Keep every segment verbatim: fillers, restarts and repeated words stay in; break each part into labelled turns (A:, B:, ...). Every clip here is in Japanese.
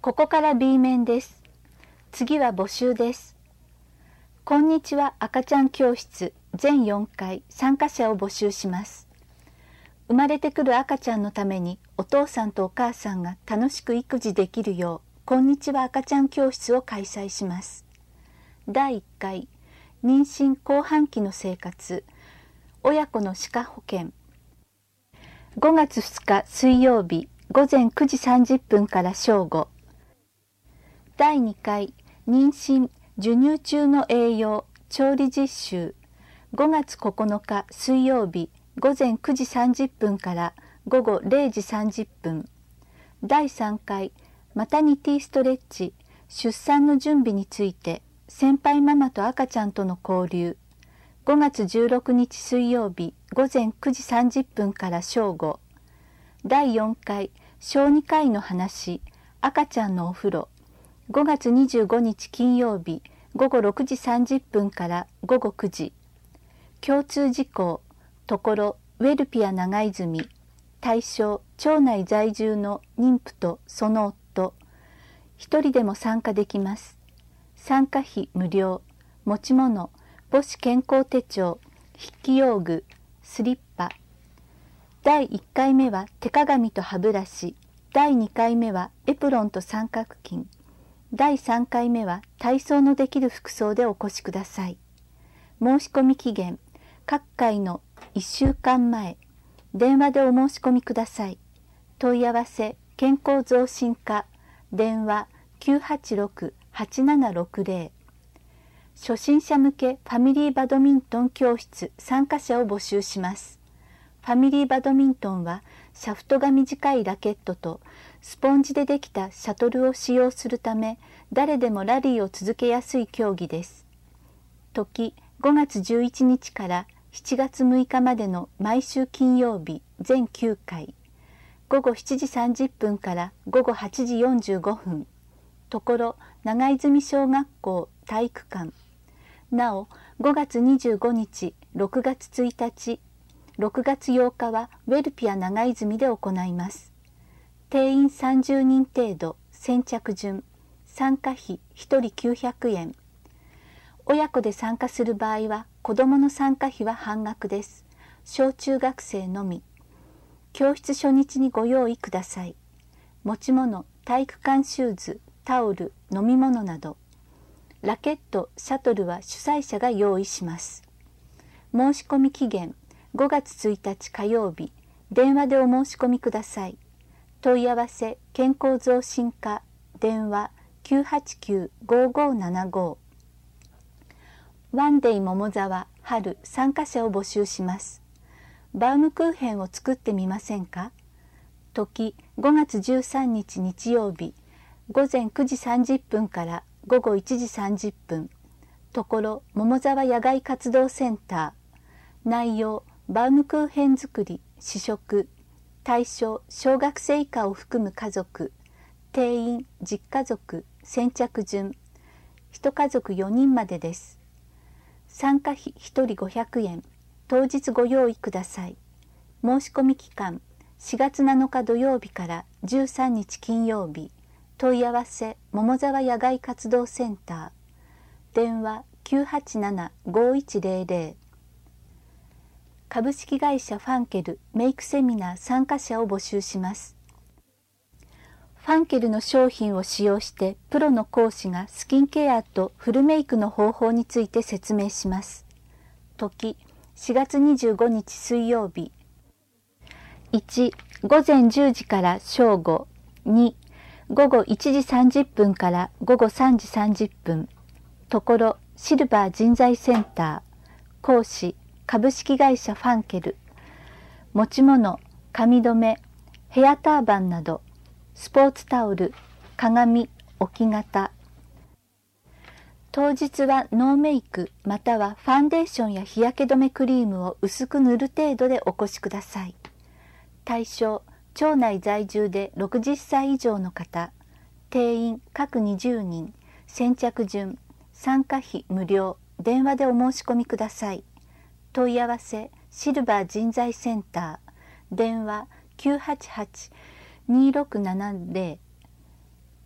A: ここから B 面です。次は募集です。こんにちは赤ちゃん教室全よんかい参加者を募集します。生まれてくる赤ちゃんのためにお父さんとお母さんが楽しく育児できるよう、こんにちは赤ちゃん教室を開催します。だいいっかい、妊娠後半期の生活、親子の歯科保険。ごがつふつか水曜日、ごぜんくじさんじゅっぷんから正午。だいにかい、妊娠授乳中の栄養調理実習、ごがつここのか水曜日、ごぜんくじさんじゅっぷんからごごれいじさんじゅっぷん。だいさんかい、マタニティストレッチ出産の準備について先輩ママと赤ちゃんとの交流、ごがつじゅうろくにち水曜日、ごぜんくじさんじゅっぷんから正午。だいよんかい、小児科医の話赤ちゃんのお風呂、ごがつにじゅうごにち金曜日、ごごろくじさんじゅっぷんからごごくじ。共通事項、ところウェルピア長泉、対象町内在住の妊婦とその夫、一人でも参加できます。参加費無料、持ち物母子健康手帳、筆記用具、スリッパ。だいいっかいめは手鏡と歯ブラシ、だいにかいめはエプロンと三角巾、だいさんかいめは体操のできる服装でお越しください。申し込み期限、各回のいっしゅうかんまえ、電話でお申し込みください。問い合わせ、健康増進課、電話 きゅうはちろく はちななろくぜろ。初心者向けファミリーバドミントン教室参加者を募集します。ファミリーバドミントンはシャフトが短いラケットとスポンジでできたシャトルを使用するため、誰でもラリーを続けやすい競技です。時ごがつじゅういちにちからしちがつむいかまでの毎週金曜日全きゅうかい、ごごしちじさんじゅっぷんからごごはちじよんじゅうごふん、ところ長泉小学校体育館。なおごがつにじゅうごにち、ろくがつついたち、ろくがつようかはウェルピア長泉で行います。定員さんじゅうにん程度、先着順、参加費ひとりきゅうひゃくえん。親子で参加する場合は子どもの参加費は半額です。小中学生のみ。教室初日にご用意ください。持ち物、体育館シューズ、タオル、飲み物など。ラケット、シャトルは主催者が用意します。申し込み期限、ごがつついたち火曜日、電話でお申し込みください。問い合わせ、健康増進課、電話 きゅうはちきゅう ごごななご。ワンデイ桃沢春参加者を募集します。バウムクーヘンを作ってみませんか？時ごがつじゅうさんにち日曜日、ごぜんくじさんじゅっぷんからごごいちじさんじゅっぷん、ところ桃沢野外活動センター。内容、バウムクーヘン作り、試食。対象、小学生以下を含む家族。定員、実家族、先着順。一家族よにんまでです。参加費ひとりごひゃくえん。当日ご用意ください。申し込み期間、しがつなのか土曜日からじゅうさんにち金曜日。問い合わせ、桃沢野外活動センター。電話 きゅうはちなな ごいちぜろぜろ。株式会社ファンケルメイクセミナー参加者を募集します。ファンケルの商品を使用してプロの講師がスキンケアとフルメイクの方法について説明します。時しがつにじゅうごにち水曜日。いち、ごぜんじゅうじから正午。に、ごごいちじさんじゅっぷんからごごさんじさんじゅっぷん。ところシルバー人材センター。講師株式会社ファンケル。持ち物、髪留め、ヘアターバンなど。スポーツタオル、鏡、置き型。当日はノーメイクまたはファンデーションや日焼け止めクリームを薄く塗る程度でお越しください。対象、町内在住でろくじゅっさい以上の方。定員各にじゅうにん。先着順。参加費無料。電話でお申し込みください。問い合わせ、シルバー人材センター。電話 きゅうはちはち にろくななぜろ。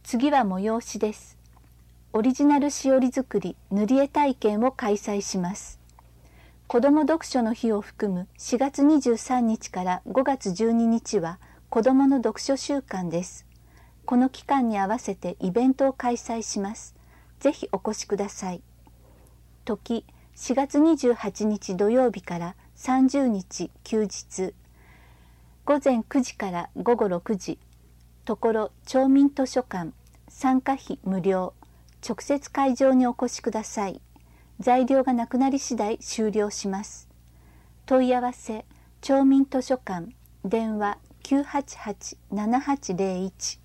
A: 次は催しです。オリジナルしおり作り塗り絵体験を開催します。子ども読書の日を含むしがつにじゅうさんにちからごがつじゅうににちは子どもの読書週間です。この期間に合わせてイベントを開催します。ぜひお越しください。時、しがつにじゅうはちにち土曜日からさんじゅうにち休日。ごぜんくじからごごろくじ。ところ町民図書館。参加費無料。直接会場にお越しください。材料がなくなり次第終了します。問い合わせ、町民図書館、電話 きゅうはちはち ななはちゼロいち。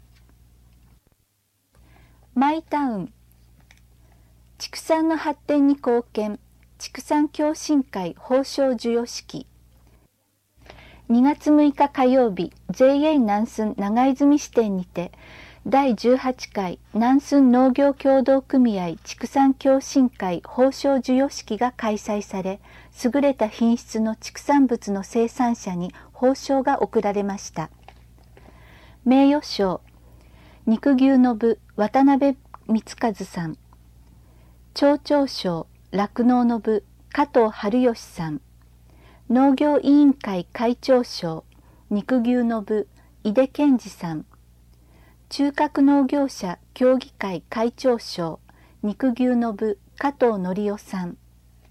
A: マイタウン。畜産の発展に貢献、畜産共進会褒章授与式。にがつむいか火曜日、ジェイエー 南寸長泉支店にて、だいじゅうはちかい南寸農業協同組合畜産共進会褒章授与式が開催され、優れた品質の畜産物の生産者に褒章が贈られました。名誉賞、肉牛の部渡辺光和さん。町長賞、酪農の部加藤春義さん。農業委員会会長賞、肉牛の部井出健二さん。中核農業者協議会会長賞、肉牛の部加藤則夫さん。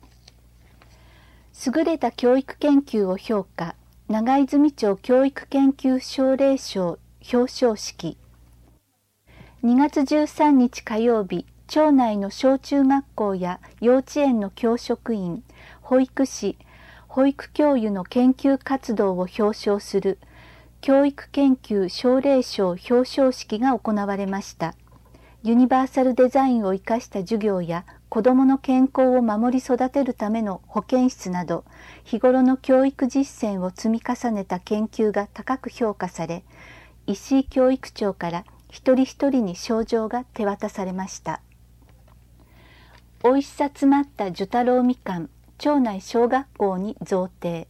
A: 優れた教育研究を評価、長泉町教育研究奨励賞表彰式。にがつじゅうさんにち火曜日、町内の小中学校や幼稚園の教職員、保育士、保育教諭の研究活動を表彰する教育研究奨励賞表彰式が行われました。ユニバーサルデザインを生かした授業や子どもの健康を守り育てるための保健室など、日頃の教育実践を積み重ねた研究が高く評価され、石井教育長から一人一人に賞状が手渡されました。おいしさ詰まった寿太郎みかん、町内小学校に贈呈。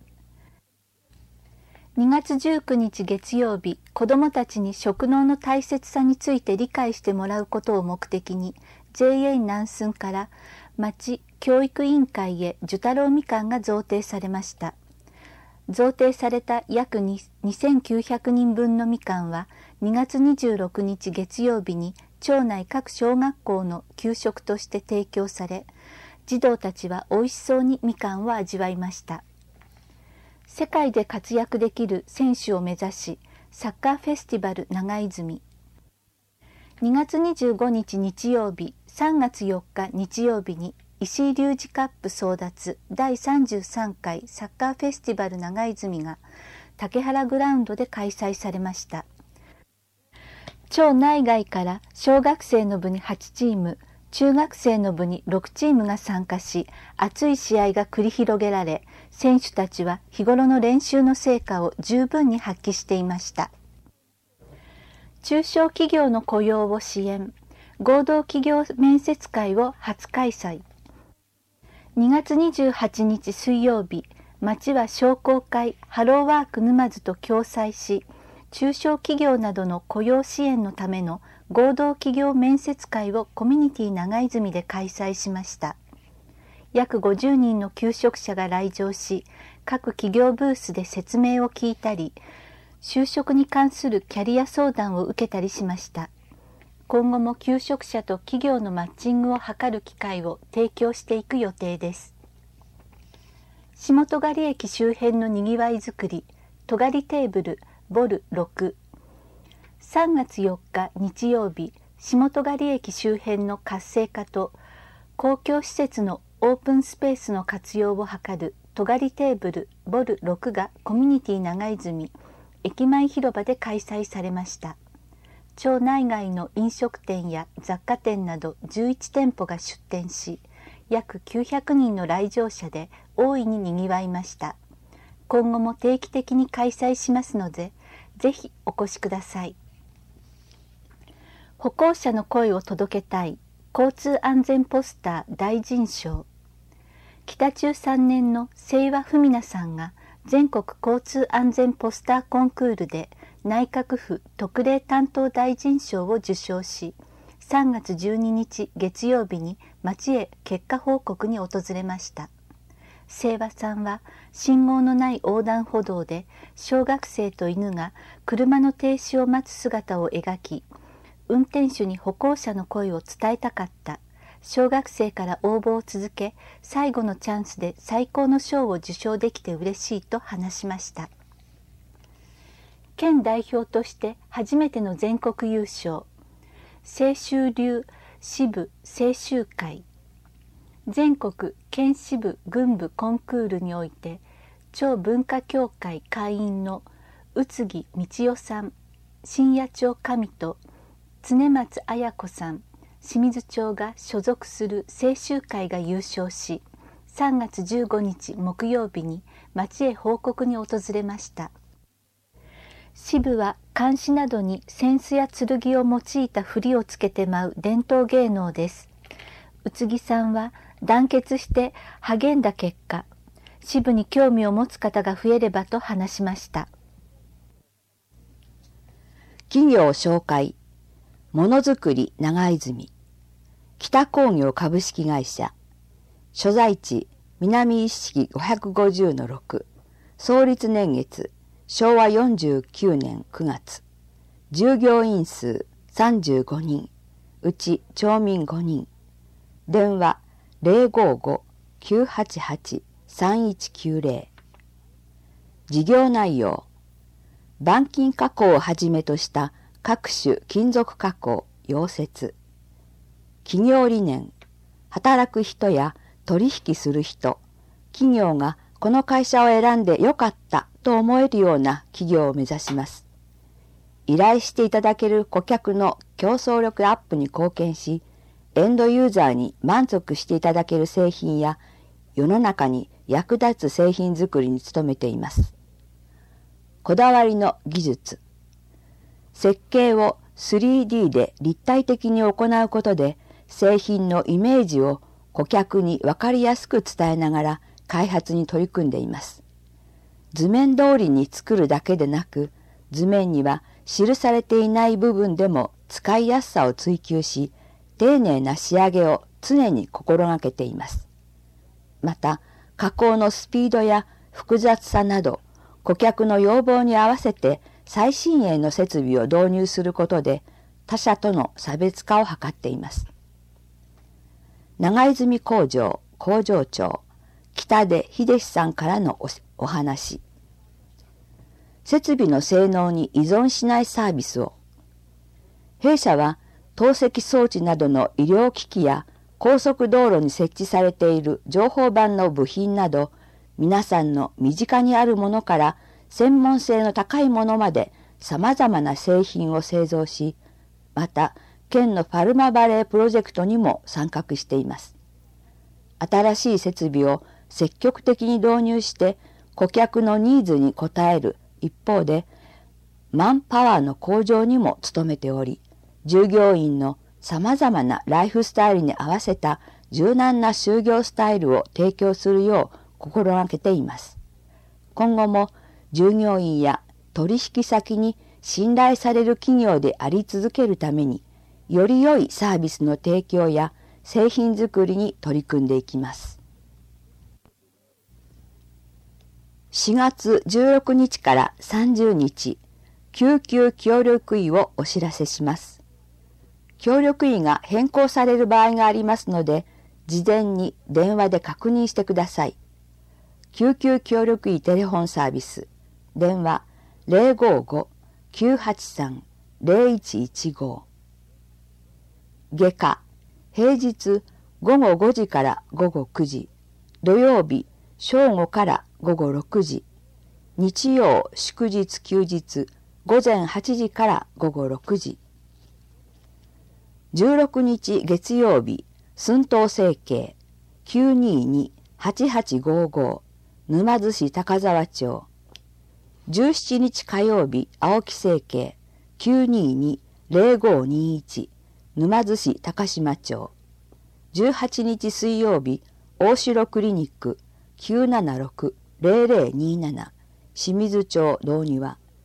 A: にがつじゅうくにち月曜日、子どもたちに食農の大切さについて理解してもらうことを目的に、ジェイエー 南寸から町教育委員会へ寿太郎みかんが贈呈されました。贈呈された約にせんきゅうひゃくにんぶんのみかんは、にがつにじゅうろくにち月曜日に町内各小学校の給食として提供され、児童たちはおいしそうにみかんを味わいました。世界で活躍できる選手を目指し、サッカーフェスティバル長泉。にがつにじゅうごにち日曜日、さんがつよっか日曜日に石井隆二カップ争奪だいさんじゅうさんかいサッカーフェスティバル長泉が竹原グラウンドで開催されました。町内外から小学生の部にはちチーム、中学生の部にろくチームが参加し、熱い試合が繰り広げられ、選手たちは日頃の練習の成果を十分に発揮していました。中小企業の雇用を支援、合同企業面接会を初開催。にがつにじゅうはちにち水曜日、町は商工会ハローワーク沼津と共催し、中小企業などの雇用支援のための合同企業面接会をコミュニティ長泉で開催しました。約ごじゅうにんの求職者が来場し、各企業ブースで説明を聞いたり、就職に関するキャリア相談を受けたりしました。今後も求職者と企業のマッチングを図る機会を提供していく予定です。下戸狩駅周辺のにぎわいづくり、戸狩テーブルボルろく。さんがつよっか日曜日、下戸狩駅周辺の活性化と公共施設のオープンスペースの活用を図る戸狩テーブルボルろくがコミュニティ長泉駅前広場で開催されました。町内外の飲食店や雑貨店などじゅういちてんぽが出店し、約きゅうひゃくにんの来場者で大いににぎわいました。今後も定期的に開催しますので、ぜひお越しください。歩行者の声を届けたい交通安全ポスター大臣賞。北中さんねんの清和文奈さんが全国交通安全ポスターコンクールで内閣府特例担当大臣賞を受賞し、さんがつじゅうににち月曜日に町へ結果報告に訪れました。清和さんは信号のない横断歩道で小学生と犬が車の停止を待つ姿を描き、運転手に歩行者の声を伝えたかった、小学生から応募を続け、最後のチャンスで最高の賞を受賞できて嬉しいと話しました。県代表として初めての全国優勝、清舟流支部清舟会、全国県支部軍部コンクールにおいて超文化協会会員の宇津木道代さん、新野町上と常松綾子さん、清水町が所属する清舟会が優勝し、さんがつじゅうごにち木曜日に町へ報告に訪れました。支部は漢詩などに扇子や剣を用いた振りをつけて舞う伝統芸能です。宇津木さんは団結して励んだ結果、支部に興味を持つ方が増えればと話しました。
B: 企業紹介、ものづくり長泉、北工業株式会社、所在地南一式ごひゃくごじゅうのろく、創立年月しょうわよんじゅうきゅうねんくがつ、従業員数さんじゅうごにん、うち町民ごにん、電話 ゼロごご きゅうはちはち さんいちきゅうゼロ。事業内容、板金加工をはじめとした各種金属加工、溶接。企業理念、働く人や取引する人、企業がこの会社を選んでよかったと思えるような企業を目指します。依頼していただける顧客の競争力アップに貢献し、エンドユーザーに満足していただける製品や世の中に役立つ製品作りに努めています。こだわりの技術。設計を スリーディー で立体的に行うことで製品のイメージを顧客に分かりやすく伝えながら開発に取り組んでいます。図面通りに作るだけでなく、図面には記されていない部分でも使いやすさを追求し、丁寧な仕上げを常に心がけています。また、加工のスピードや複雑さなど、顧客の要望に合わせて最新鋭の設備を導入することで、他社との差別化を図っています。長泉工場工場長、北出秀さんからの お, お話。設備の性能に依存しないサービスを。弊社は、透析装置などの医療機器や高速道路に設置されている情報板の部品など、皆さんの身近にあるものから専門性の高いものまで様々な製品を製造し、また県のファルマバレープロジェクトにも参画しています。新しい設備を積極的に導入して顧客のニーズに応える一方で、マンパワーの向上にも努めており、従業員のさまざまなライフスタイルに合わせた柔軟な就業スタイルを提供するよう心がけています。今後も従業員や取引先に信頼される企業であり続けるために、より良いサービスの提供や製品作りに取り組んでいきます。しがつじゅうろくにちからさんじゅうにち、救急協力医をお知らせします。協力医が変更される場合がありますので、事前に電話で確認してください。救急協力医テレフォンサービス、電話 ゼロごご きゅうはちさん ゼロいちいちご。外科、平日ごごごじからごごくじ、土曜日正午からごごろくじ、日曜祝日休日ごぜんはちじからごごろくじ。じゅうろくにち月曜日、寸東整形 きゅうにに はちはちごご 沼津市高沢町。じゅうしちにち火曜日、青木整形 きゅうにに ゼロごにいち 沼津市高島町。じゅうはちにち水曜日、大城クリニック きゅうななろく ゼロゼロになな 清水町道庭。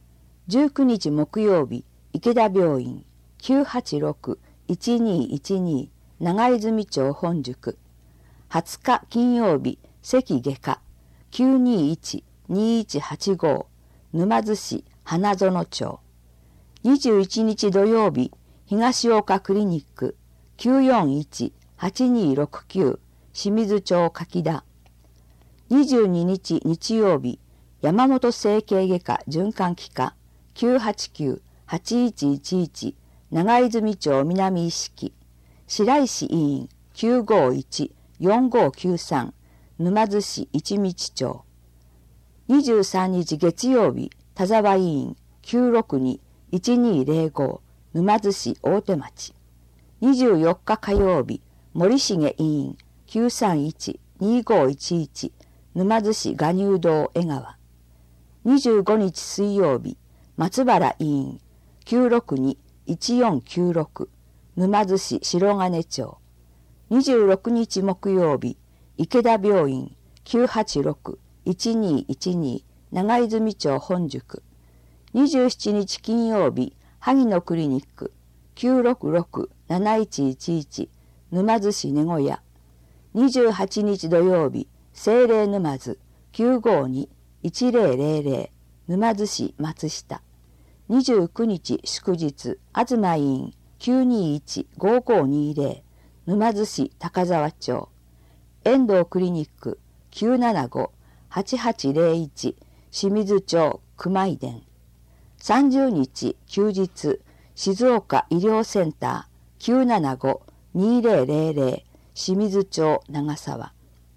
B: じゅうくにち木曜日、池田病院 きゅうはちろくいちにいちに 長泉町本宿。はつか金曜日、関外科 きゅうにいちにいちはちご 沼津市花園町。にじゅういちにち土曜日、東岡クリニック きゅうよんいちはちにろくきゅう 清水町柿田。にじゅうににち日曜日、山本整形外科循環器科 きゅうはちきゅうはちいちいちいち 長泉町南一色。白石医院 きゅうごいちよんごきゅうさん 沼津市一道町。にじゅうさんにち月曜日、田沢医院 きゅうろくにいちにぜろご 沼津市大手町。にじゅうよっか火曜日、森重医院 きゅうさんいちにごいちいち 沼津市賀入堂江川。にじゅうごにち水曜日、松原医院 きゅうろくにいちよんきゅうろく 沼津市白金町。にじゅうろくにち木曜日、池田病院 きゅうはちろくいちにいちに 長泉町本宿。にじゅうしちにち金曜日、萩野クリニック きゅうろくろくなないちいちいち 沼津市根小屋。にじゅうはちにち土曜日、聖霊沼津 きゅうごにいちぜろぜろぜろ 沼津市松下。にじゅうくにち祝日、東医院 きゅうにいちごごにぜろ 沼津市高沢町。遠藤クリニック きゅうななごはちはちぜろいち 清水町熊井田。さんじゅうにち休日、静岡医療センター きゅうななごにぜろぜろぜろ 清水町長沢。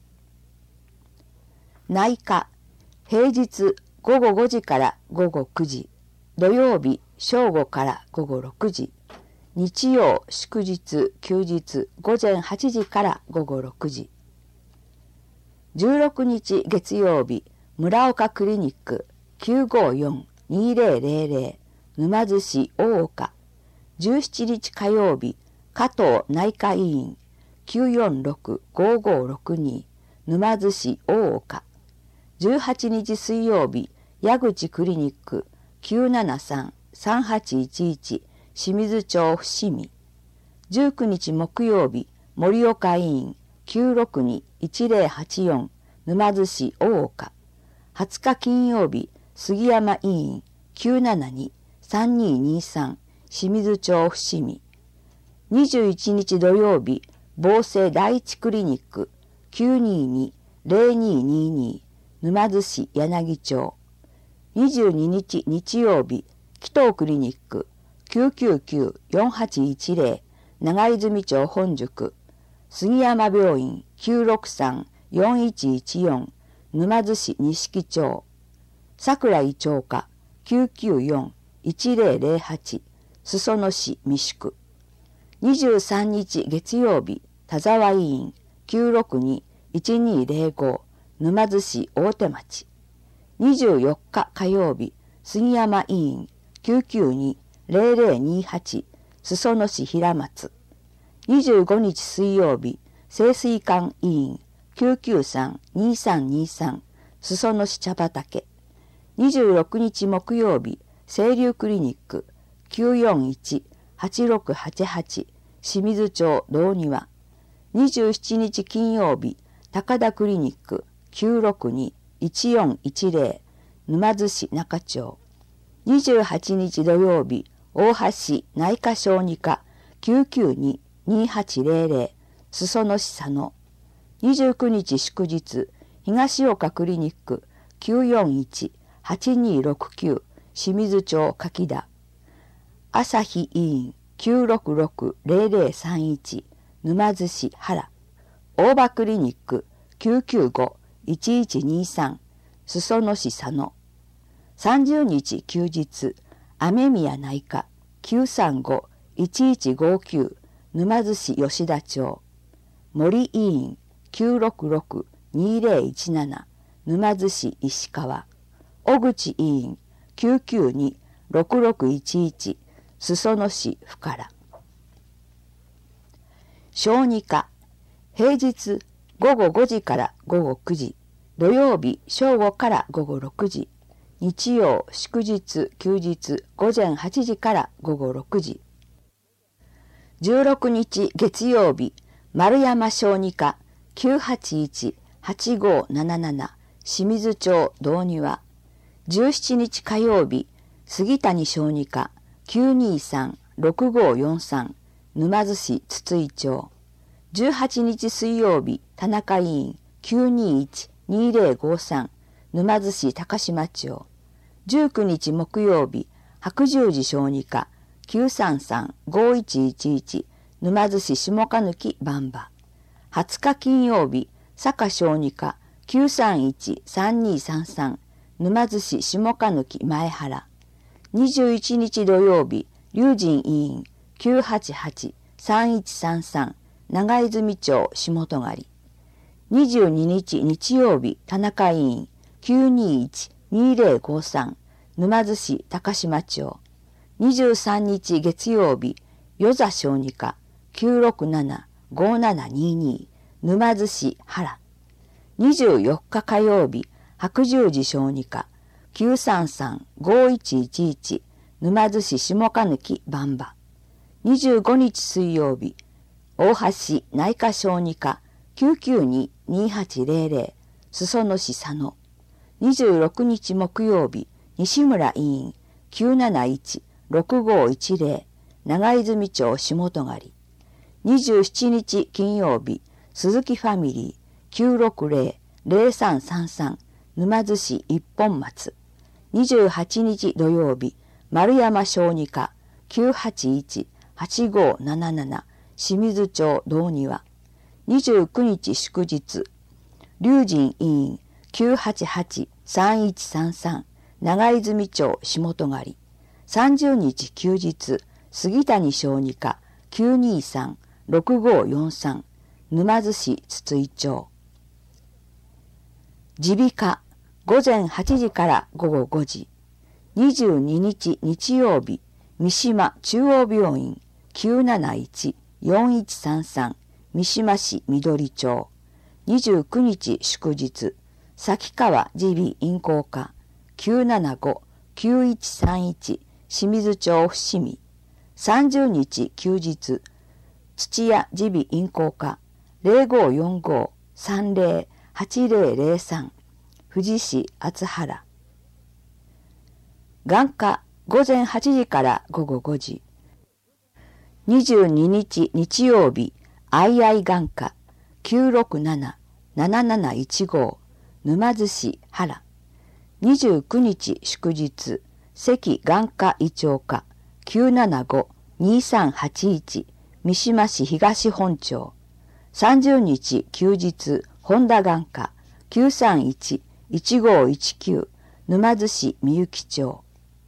B: 内科、平日ごごごじからごごくじ、土曜日正午からごごろくじ、日曜祝日休日午前はちじからごごろくじ。じゅうろくにち月曜日、村岡クリニック きゅうごよんにぜろぜろぜろ 沼津市大岡。じゅうしちにち火曜日、加藤内科医院 きゅうよんろくごごろくに 沼津市大岡。じゅうはちにち水曜日、矢口クリニック きゅうななさんさんはちいちいち 清水町伏見。じゅうくにち木曜日、盛岡医院 きゅうろくにいちぜろはちよん 沼津市大岡。はつか金曜日、杉山医院 きゅうななにさんににさん 清水町伏見。にじゅういちにち土曜日、防政第一クリニック きゅうににぜろににに 沼津市柳町。にじゅうににち日曜日、紀藤クリニック きゅうきゅうきゅうよんはちいちぜろ 長泉町本宿。杉山病院 きゅうろくさんよんいちいちよん 沼津市錦町。桜井町科 きゅうきゅうよんいちぜろぜろはち 裾野市三宿。にじゅうさんにち月曜日、田沢医院 きゅうろくにいちにぜろご 沼津市大手町。にじゅうよっか火曜日、杉山医院 きゅうきゅうにぜろぜろにはち 裾野市平松。にじゅうごにち水曜日、清水館医院 きゅうきゅうさんにさんにさん 裾野市茶畑。にじゅうろくにち木曜日、清流クリニック きゅうよんいちはちろくはちはち 清水町道庭。にじゅうしちにち金曜日、高田クリニック きゅうろくにいちよんいちぜろ 沼津市中町。にじゅうはちにち土曜日、大橋内科小児科 きゅうきゅうににはちぜろぜろ 裾野市佐野。にじゅうくにち祝日、東岡クリニック きゅうよんいちはちにろくきゅう 清水町柿田。朝日医院 きゅうろくろくぜろぜろさんいち 沼津市原。大場クリニック きゅうきゅうごいちいちにさん 裾野市佐野。さんじゅうにち休日、雨宮内科 きゅうさんごいちいちごきゅう 沼津市吉田町。森医院 きゅうろくろくにぜろいちなな 沼津市石川。小口医院 きゅうきゅうにろくろくいちいち 裾野市深良。小児科、平日ごごごじからごごくじ、土曜日正午からごごろくじ、 日曜、祝日、休日、午前はちじから午後ろくじ。じゅうろくにち月曜日、丸山小児科きゅうはちいち はちごーなななな清水町道庭。じゅうしちにち火曜日、杉谷小児科きゅうにさん ろくごーよんさん沼津市筒井町。じゅうはちにち水曜日、田中委員きゅうにいち にぜろごさん沼津市高島町。じゅうくにち木曜日、白十字小児科きゅうさんさん ごいちいちいち沼津市下鹿貫番場。はつか金曜日、坂小児科きゅうさんいち さんにさんさん沼津市下鹿貫前原。にじゅういちにち土曜日、龍神委員きゅうはちはち さんいちさんさん長泉町下戸狩。にじゅうににち日曜日、田中委員きゅうにいち にぜろごさん沼津市高島町。にじゅうさんにち月曜日、与座小児科きゅうろくなな ごななにに沼津市原。にじゅうよっか火曜日、白十字小児科きゅうさんさん ごいちいちいち沼津市下鹿貫番場。にじゅうごにち水曜日、大橋内科小児科きゅうきゅうに にはちぜろぜろ裾野市佐野。にじゅうろくにち木曜日、西村委員きゅうなないち ろくごいちぜろ長泉町下戸狩。にじゅうしちにち金曜日、鈴木ファミリーきゅうろくぜろ ぜろさんさんさん沼津市一本松。にじゅうはちにち土曜日、丸山小児科きゅうはちいち はちごーなななな清水町道庭。にじゅうくにち祝日、龍神委員きゅうはちはち さんいちさんさん長泉町下戸狩。さんじゅうにち休日、杉谷小児科きゅうにさん ろくごーよんさん沼津市筒井町。耳鼻科午前はちじから午後ごじ。にじゅうににち日曜日、三島中央病院きゅうなないち よんいちさんさん三島市緑町。にじゅうくにち祝日、崎川耳鼻咽喉科きゅうななご きゅういちさんいち清水町伏見。さんじゅうにち休日、土屋耳鼻咽喉科 ぜろごーよんご さんぜろ はちぜろぜろさん富士市厚原。眼科午前はちじから午後ごじ。にじゅうににち日曜日、相合眼科きゅうろくなな なななないちご沼津市原。にじゅうくにち祝日、関眼科医長科きゅうななご にさんはちいち三島市東本町。さんじゅうにち休日、本田眼科きゅうさんいち いちごいちきゅう沼津市みゆき町。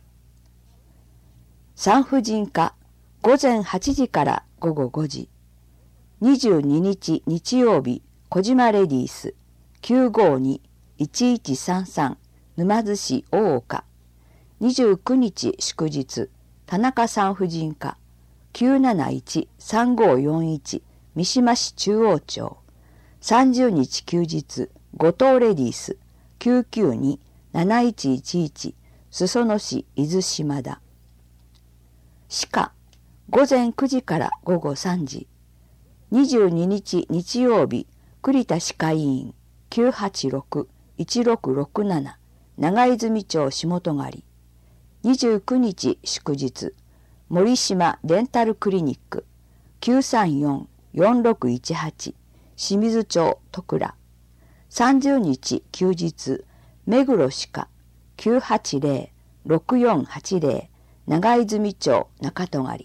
B: 産婦人科午前はちじから午後ごじ。にじゅうににち日曜日、小島レディースきゅうごに いちいちさんさん沼津市大岡。にじゅうくにち祝日、田中産婦人科きゅうなないち さんごよんいち三島市中央町。さんじゅうにち休日、後藤レディースきゅうきゅうに なないちいちいち裾野市伊豆島田。歯科午前くじから午後さんじ。にじゅうににち日曜日、栗田歯科医院きゅうはちろく いちろくろくなな長泉町下戸狩。にじゅうくにち祝日、森島デンタルクリニックきゅうさんよん よんろくいちはち清水町戸倉。さんじゅうにち休日、目黒歯科きゅうはちぜろ ろくよんはちぜろ長泉町中戸狩。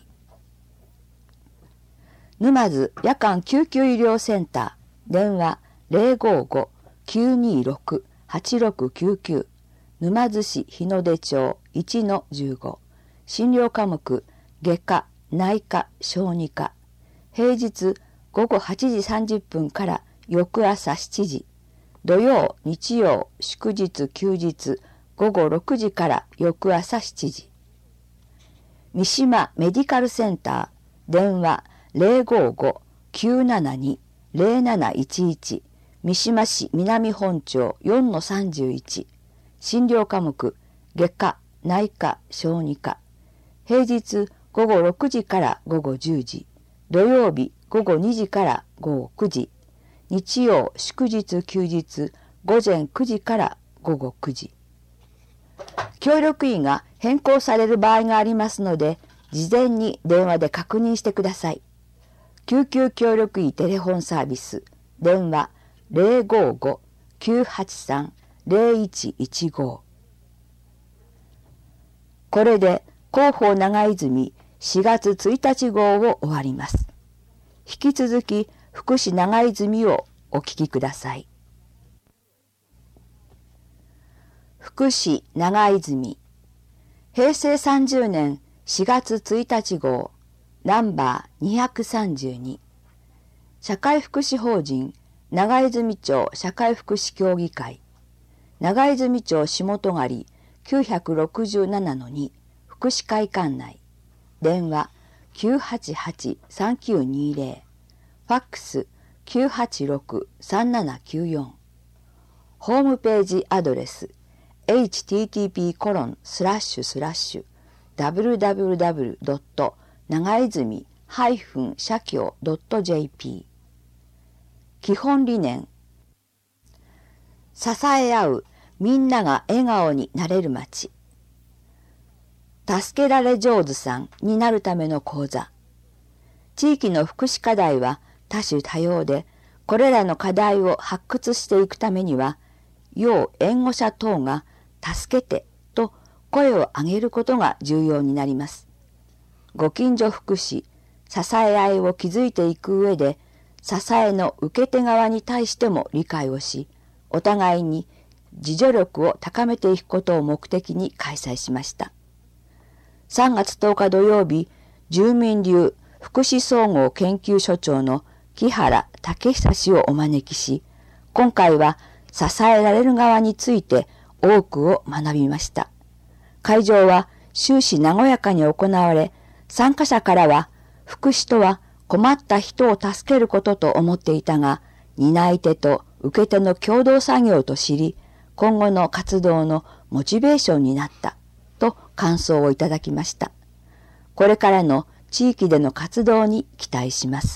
B: 沼津夜間救急医療センター電話 ぜろごご きゅうにろく はちろくきゅうきゅう沼津市日の出町 いちのじゅうご。診療科目外科、内科、小児科。平日午後はちじさんじゅっぷんから翌朝しちじ。土曜、日曜、祝日、休日午後ろくじから翌朝しちじ。三島メディカルセンター電話 ぜろごご きゅうななに ぜろなないちいち三島市南本町 よんのさんじゅういち。診療科目外科、内科、小児科。平日ごごろくじからごごじゅうじ、土曜日ごごにじからごごくじ、日曜、祝日、休日、ごぜんくじからごごくじ。協力医が変更される場合がありますので、事前に電話で確認してください。救急協力医テレフォンサービス、電話 ゼロごご きゅうはちさん ゼロいちいちご。これで広報長泉しがつついたち号を終わります。引き続き福祉長泉をお聞きください。福祉長泉、へいせいさんじゅうねんしがつついたち号、ナンバーにひゃくさんじゅうに、社会福祉法人長泉町社会福祉協議会、長泉町下戸狩きゅうろくななのに福祉会館内、電話 きゅうはちはちさんきゅうにゼロ、ファックス きゅうはちろくさんななきゅうよん、ホームページアドレス エイチティーティーピーコロンスラッシュスラッシュダブリューダブリューダブリュードット長泉社協ドットジェーピー。 基本理念、支え合う、みんなが笑顔になれる街。助けられ上手さんになるための講座。地域の福祉課題は多種多様で、これらの課題を発掘していくためには、要援護者等が助けてと声を上げることが重要になります。ご近所福祉、支え合いを築いていく上で、支えの受け手側に対しても理解をし、お互いに自助力を高めていくことを目的に開催しました。さんがつとおか土曜日、住民流福祉総合研究所長の木原武久氏をお招きし、今回は支えられる側について多くを学びました。会場は終始和やかに行われ、参加者からは福祉とは困った人を助けることと思っていたが、担い手と受け手の共同作業と知り、今後の活動のモチベーションになったと感想をいただきました。これからの地域での活動に期待します。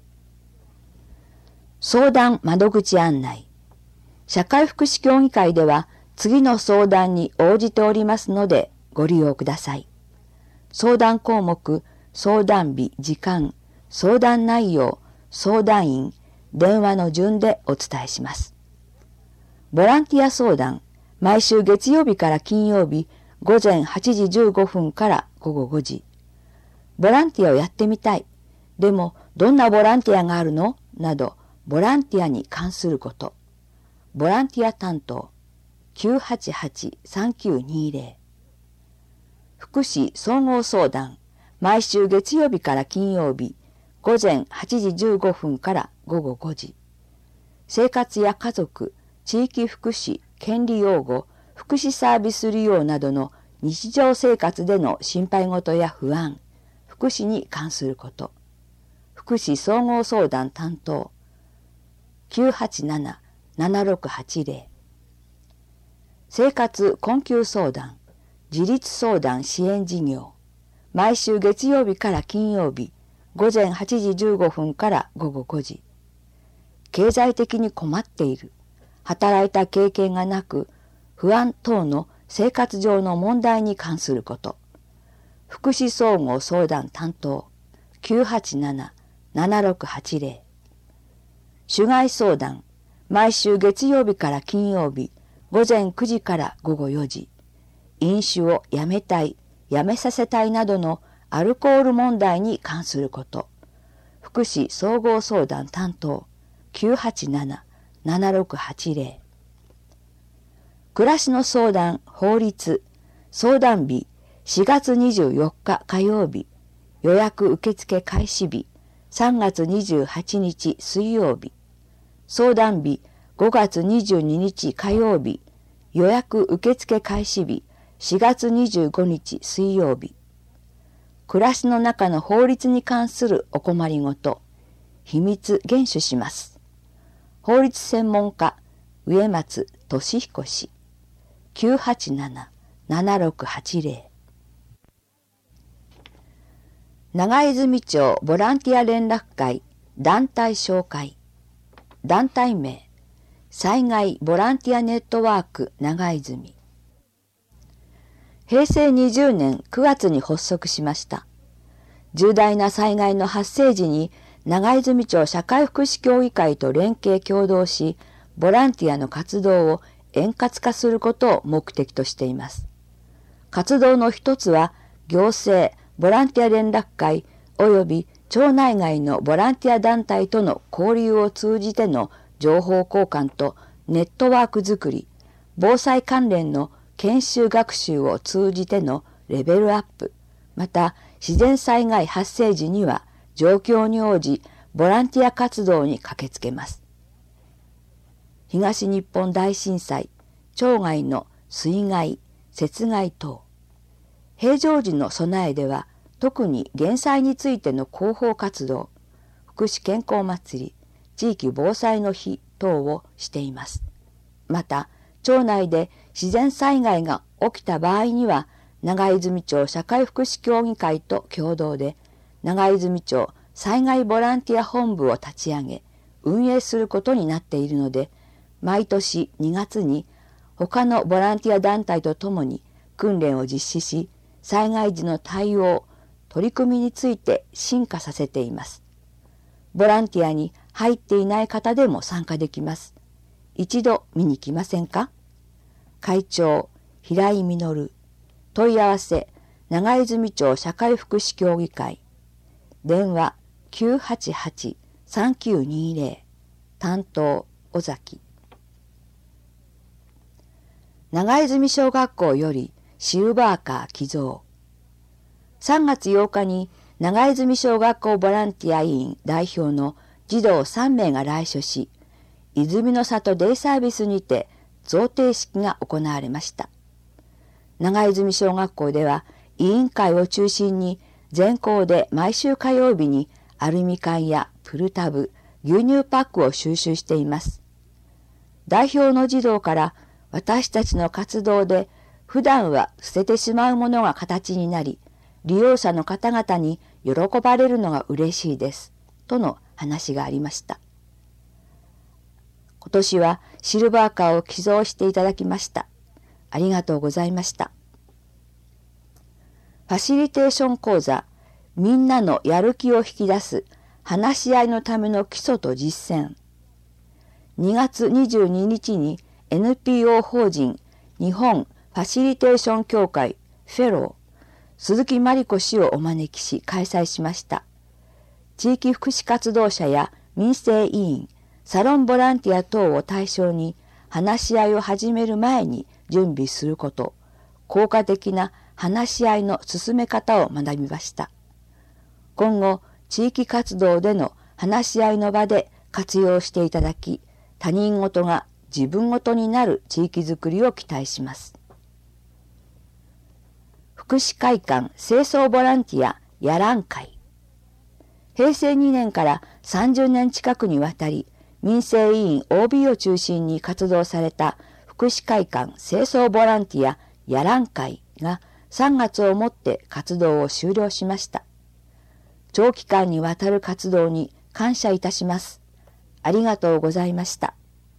B: 相談窓口案内。社会福祉協議会では次の相談に応じておりますのでご利用ください。相談項目、相談日、時間、相談内容、相談員、電話の順でお伝えします。ボランティア相談、毎週月曜日から金曜日、ごぜんはちじじゅうごふんからごごごじ。ボランティアをやってみたい。でも、どんなボランティアがあるのなど、ボランティアに関すること。ボランティア担当、きゅうはちはちさんきゅうにゼロ。福祉総合相談、毎週月曜日から金曜日、ごぜんはちじじゅうごふんからごごごじ。生活や家族、地域福祉、権利擁護、福祉サービス利用などの日常生活での心配事や不安、福祉に関すること。福祉総合相談担当、きゅうはちなな ななろくはちゼロ。生活困窮相談、自立相談支援事業、毎週月曜日から金曜日、ごぜんはちじじゅうごふんからごごごじ。経済的に困っている、働いた経験がなく、不安等の生活上の問題に関すること。福祉総合相談担当、きゅうはちなな ななろくはちゼロ。主害相談、毎週月曜日から金曜日、ごぜんくじからごごよじ。飲酒をやめたい、やめさせたいなどのアルコール問題に関すること。福祉総合相談担当、きゅうはちなな ななろくはちゼロ。暮らしの相談、法律、相談日、しがつにじゅうよっか火曜日、予約受付開始日、さんがつにじゅうはちにち水曜日、相談日、ごがつにじゅうににち火曜日、予約受付開始日、しがつにじゅうごにち水曜日。暮らしの中の法律に関するお困りごと、秘密厳守します。法律専門家、植松俊彦氏、きゅうはちななななろくはちゼロ。長泉町ボランティア連絡会団体紹介。団体名、災害ボランティアネットワーク長泉。へいせいにじゅうねんくがつに発足しました。重大な災害の発生時に長泉町社会福祉協議会と連携協働し、ボランティアの活動を円滑化することを目的としています。活動の一つは、行政、ボランティア連絡会及び町内外のボランティア団体との交流を通じての情報交換とネットワークづくり、防災関連の研修学習を通じてのレベルアップ、また自然災害発生時には状況に応じボランティア活動に駆けつけます。東日本大震災、町外の水害、雪害等、平常時の備えでは特に減災についての広報活動、福祉健康祭り、地域防災の日等をしています。また、町内で自然災害が起きた場合には、長泉町社会福祉協議会と共同で、長泉町災害ボランティア本部を立ち上げ、運営することになっているので、毎年にがつに他のボランティア団体とともに訓練を実施し、災害時の対応、取り組みについて進化させています。ボランティアに入っていない方でも参加できます。一度見に来ませんか？会長、平井実。問い合わせ、長泉町社会福祉協議会。電話、きゅうはちはち さんきゅうにゼロ。担当、尾崎。長泉小学校よりシルバーカー寄贈。さんがつようかに長泉小学校ボランティア委員代表の児童さんめいが来所し、泉の里デイサービスにて贈呈式が行われました。長泉小学校では委員会を中心に全校で毎週火曜日にアルミ缶やプルタブ、牛乳パックを収集しています。代表の児童から私たちの活動で普段は捨ててしまうものが形になり、利用者の方々に喜ばれるのが嬉しいです、との話がありました。今年はシルバーカーを寄贈していただきました。ありがとうございました。ファシリテーション講座、みんなのやる気を引き出す話し合いのための基礎と実践。にがつにじゅうににちに エヌピーオー 法人日本ファシリテーション協会フェロー鈴木真理子氏をお招きし開催しました。地域福祉活動者や民生委員、サロンボランティア等を対象に話し合いを始める前に準備すること、効果的な話し合いの進め方を学びました。今後、地域活動での話し合いの場で活用していただき、他人事が自分事になる地域づくりを期待します。福祉会館清掃ボランティアやらん会。へいせいにねんからさんじゅうねん近くにわたり、民生委員 オービー を中心に活動された福祉会館清掃ボランティアやらん会がさんがつをもって活動を終了しました。長期間にわたる活動に感謝いたします。ありがとうございました。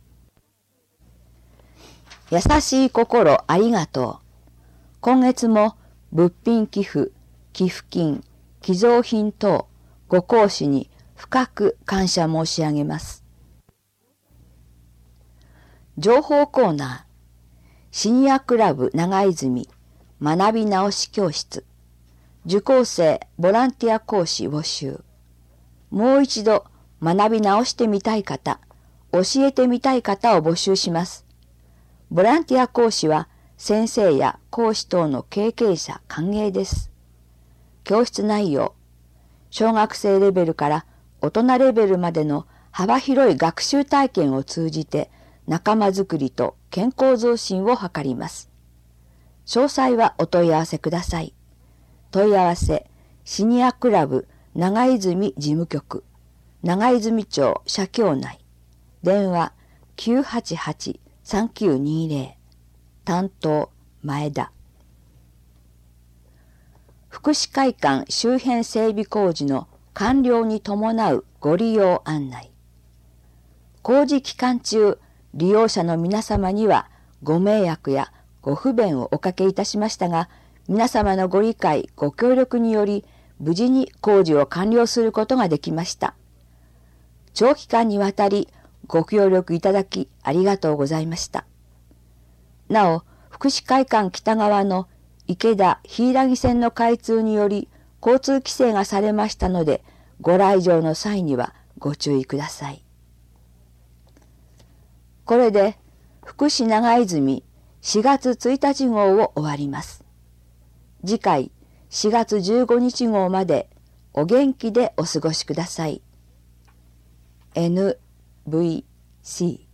B: 優しい心ありがとう。今月も物品寄付、寄付金、寄贈品等、ご講師に深く感謝申し上げます。情報コーナー、シニアクラブ長泉学び直し教室、受講生ボランティア講師募集。もう一度学び直してみたい方、教えてみたい方を募集します。ボランティア講師は先生や講師等の経験者歓迎です。教室内容、小学生レベルから大人レベルまでの幅広い学習体験を通じて仲間づくりと健康増進を図ります。詳細はお問い合わせください。問い合わせ、シニアクラブ長泉事務局、長泉町社協内、電話きゅうはちはち さんきゅうにゼロ、担当前田。 福祉会館周辺整備工事の完了に伴うご利用案内。工事期間中、利用者の皆様にはご迷惑やご不便をおかけいたしましたが、皆様のご理解、ご協力により、無事に工事を完了することができました。長期間にわたりご協力いただきありがとうございました。なお、福祉会館北側の池田柊線の開通により交通規制がされましたので、ご来場の際にはご注意ください。これで福祉長泉しがつついたち号を終わります。次回しがつじゅうごにち号までお元気でお過ごしください。エヌブイシー